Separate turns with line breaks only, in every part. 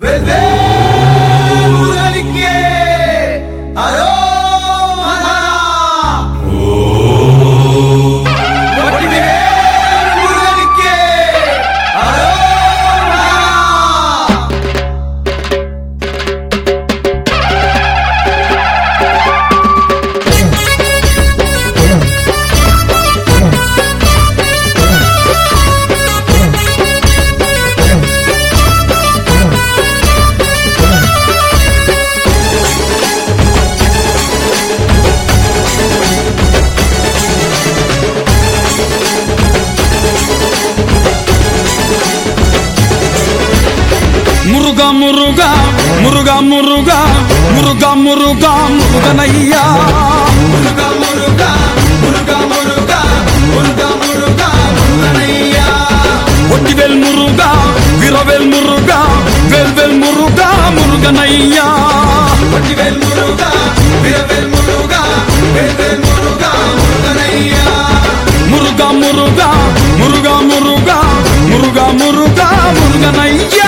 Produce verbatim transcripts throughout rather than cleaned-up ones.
మురుగా మురుగా మురుగా మురుగా మురుగా మురుగా మురుగనయ్యా
మురుగా మురుగా మురుగా మురుగా మురుగా మురుగా మురుగనయ్యా
ఒట్టివేల్ మురుగా విరవేల్ మురుగా వేల్వేల్ మురుగా మురుగనయ్యా
ఒట్టివేల్ మురుగా విరవేల్ మురుగా వేల్వేల్ మురుగా మురుగనయ్యా
మురుగా మురుగా మురుగా మురుగా మురుగా మురుగా మురుగనయ్యా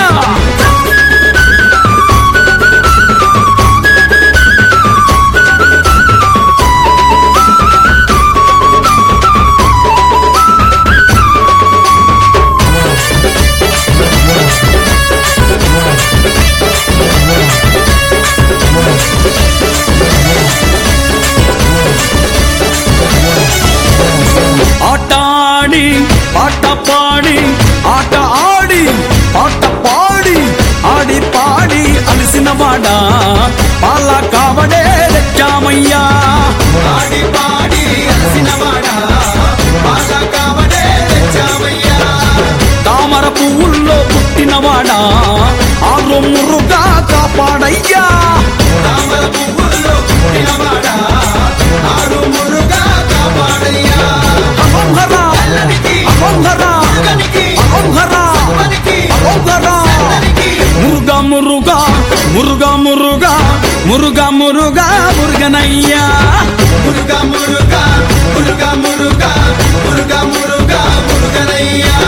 ఆట ఆడి పాట పాడి ఆట ఆడి పాట పాడి ఆడి పాడి అలసిన వాడా పాల కావడే తెచ్చామయ్యా
ఆడి పాడి అలసిన వాడా పాల కావడే తెచ్చామయ్యా
తామర పువ్వుల్లో పుట్టినవాడా ఆరు మురుగా కాపాడయ్యా
తామర పువ్వుల్లో పుట్టినవాడా ఆరు మురుగా కాపాడయ్యా
అహంహరా అహంహరా అహంహరా అహంహరా మురుగా మురుగా మురుగా మురుగా మురుగా మురుగా మురుగనయ్యా
మురుగా మురుగా మురుగా మురుగా మురుగా మురుగా మురుగనయ్యా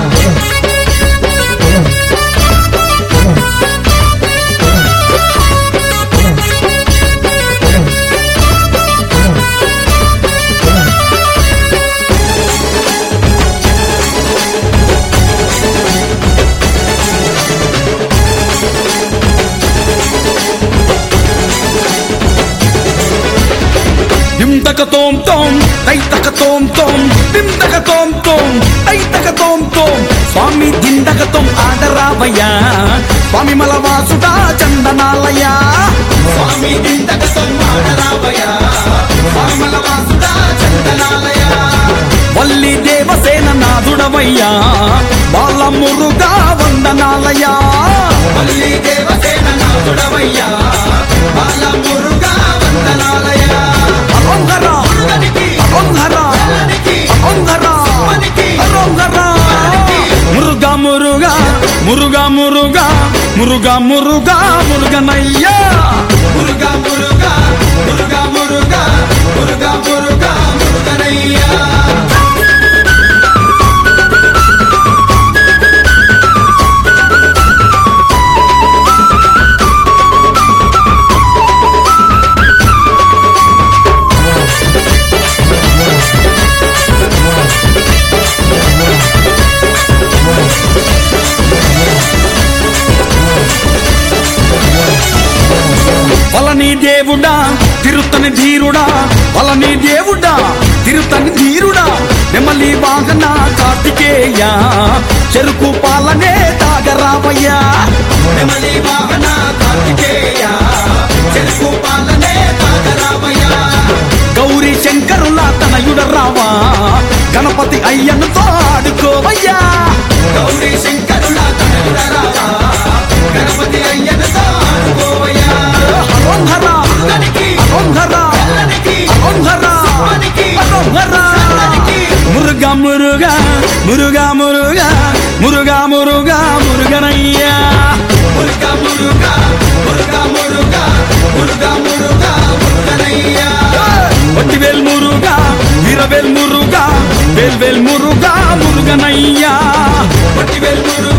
దింతక తోం తోం తైతక తోం తోం దింతక తోం తోం తైతక తోం తోం స్వామి దింతక తోం ఆడరావయ్యా స్వామి మలవాసుడా చందనాలయ్యా
స్వామి దింతక తొమ్మాడరావయ్యా స్వామల వాసుడా చందనాలయా
వల్లి దేవసేన నాదుడవయ్యా బాల మురుగా వందనాలయ్యా
మల్లి దేవసేన నాదుడవయ్యా బాల మురుగా వందనాలయా
అహంహరా అహంహరా అహంహరా అహంహరా మురుగా మురుగా మురుగా మురుగా మురుగా మురుగా మురుగనయ్యా
మురుగా మురుగా మురుగా మురుగా మురుగా మురుగా మురుగనయ్యా
వలని దేవుడా తిరుతని ధీరుడా వలని దేవుడా తిరుతని ధీరుడా నెమలి వాహన కార్తికేయ చెరుకు పాలనే తాగరావయ్యా
నెమలి వాహన కార్తికేయ చెరుకు పాలనే తాగరావయ్యా
గౌరీ శంకరుల తనయుడ రావా గణపతి అయ్యనుతో ఆడుకోవయ్యా
గౌరీ శంకరుల తనయుడ రావా గణపతి అయ్యనుతో ఆడుకోవయ్యా
అహంహరా అహంహరా అహంహరా అహంహరా మురుగా మురుగా మురుగా మురుగా మురుగా మురుగా మురుగనయ్యా
మురుగా మురుగా మురుగా మురుగా మురుగా మురుగా మురుగనయ్యా
ఒట్టివేల్ మురుగా విరవేల్ మురుగా వేల్వేల్ మురుగా మురుగనయ్యా
ఒట్టివేల్ మురుగా